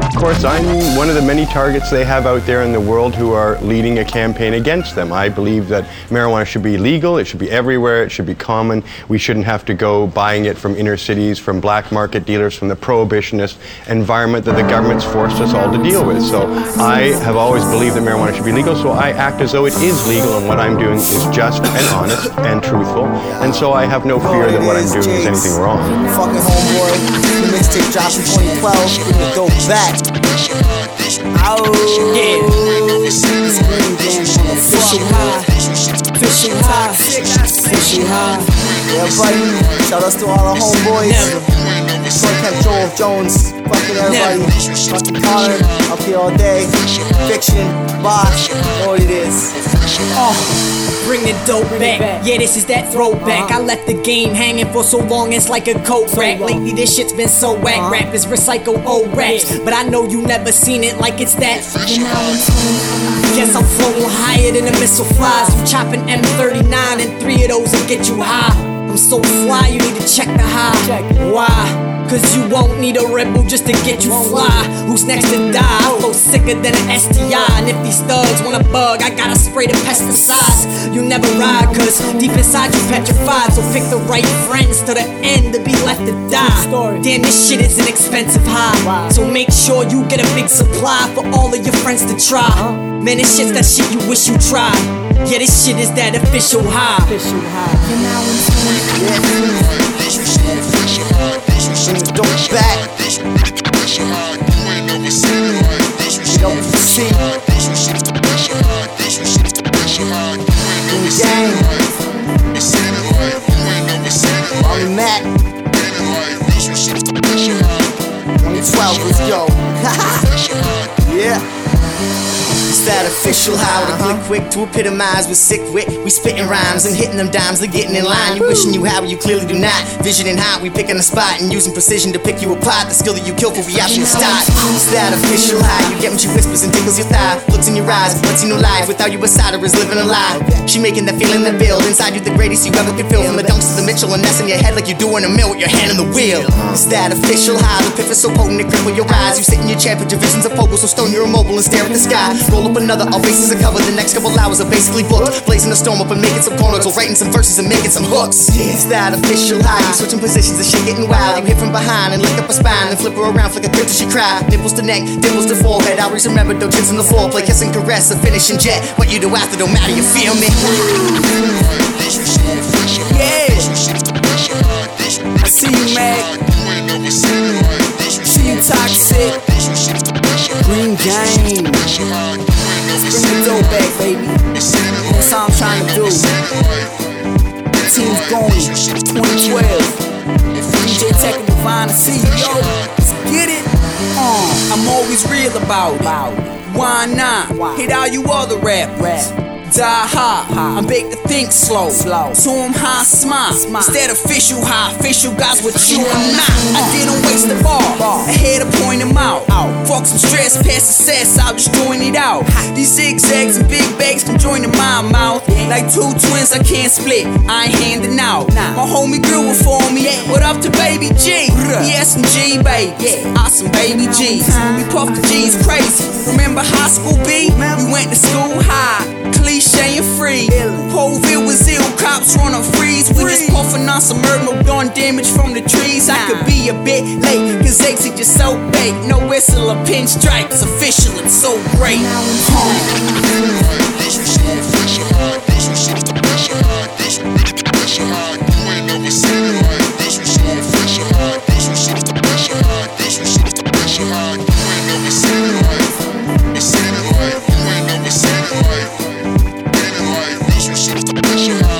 Of course, I'm one of the many targets they have out there in the world who are leading a campaign against them. I believe that marijuana should be legal, it should be everywhere, it should be common. We shouldn't have to go buying it from inner cities, from black market dealers, from the prohibitionist environment that the government's forced us all to deal with. So I have always believed that marijuana should be legal, so I act as though it is legal and what I'm doing is just and honest and truthful. And so I have no fear that what I'm doing is anything wrong. Fucking homeboy, the mixtape dropped in 2012, bring the dope back. Oh, yeah. Fishing high, fishing high, fishing high. Yeah, buddy, shout outs to all our homeboys. Fuck Joel Jones, fucking everybody. Fucking Connor, up here all day. Fiction, Bosch, know what it is. Bring the dope back, yeah, this is that throwback. I left the game hanging for so long, it's like a coat rack. Lately this shit's been so whack, rappers recycle old raps. But I know you never seen it like it's that. Guess I'm floating higher than a missile flies. I'm chopping M39 and 3 of those will get you high. I'm so fly, you need to check the high. Why? Cause you won't need a Red Bull just to get you fly. Who's next to die? I flow sicker than an STI. And if these thugs wanna bug, I gotta spray the pesticides. You never ride, cause deep inside you petrified. So pick the right friends to the end to be left to die. Damn, this shit is an expensive high. So make sure you get a big supply for all of your friends to try. Man, this shit's that shit you wish you tried. Yeah, this shit is that official high. Bring the dope back. You don't see. In the game. I'm Matt. 2012, let's go. Yeah. It's that official how to click quick to epitomize with sick wit. We spitting rhymes and hitting them dimes, they're getting in line. You wishing you had what you clearly do not. Vision and hot, we picking a spot and using precision to pick you apart. The skill that you kill for reaction to start. It's that official high, you get when she whispers and tickles your thigh. Looks in your eyes, lets you know life without you beside her is living a lie. She making that feeling that build inside you the greatest you ever could feel. From the dunks to the Mitchell and that's in your head like you're doing a mill with your hand on the wheel. It's that official high, the piff is so potent it cripple your eyes. You sit in your chair, put your visions of focus, so stone you're immobile and stare at the sky. Roll up another, all bases are covered. The next couple hours are basically booked. Blazing a storm up and making some corners, or writing some verses and making some hooks. It's that official high. You switching positions, the shit getting wild. You hit from behind and lick up a spine, then flip her around, flick a grip till she cry. Nipples to neck, dimples to forehead. I always remember those chins on the floor. Play kiss and caress, a finishing jet. What you do after don't matter, you feel me? Yeah. I see you, Mac. See you, Toxic. Green Game. Bring the dope back, baby. That's all I'm trying to do. Team's going 2012. DJ Tech and Divine, I see you, yo. Let's get it. I'm always real about it. Why not? Hit all you other rappers. Die hard, I'm baked to think slow. So I'm high smart. Instead official high, official guys what you are not. I didn't waste the bar, I had to point them out. Fuck some stress, past success, I'll just join it out. These zigzags and big bags can join in my mouth. Like two twins I can't split, I ain't handing out. My homie grew it for me, what up to Baby G? ESMG baby, awesome Baby G's. We puff the G's crazy, remember high school B? We went to school high, cliche and free. Poville was ill, cops wanna freeze. We just puffin' on some herb, no gun damage from the trees. I could be a bit late, cause exit just so baked. No whistle or pinstripe, it's official, it's so great. It's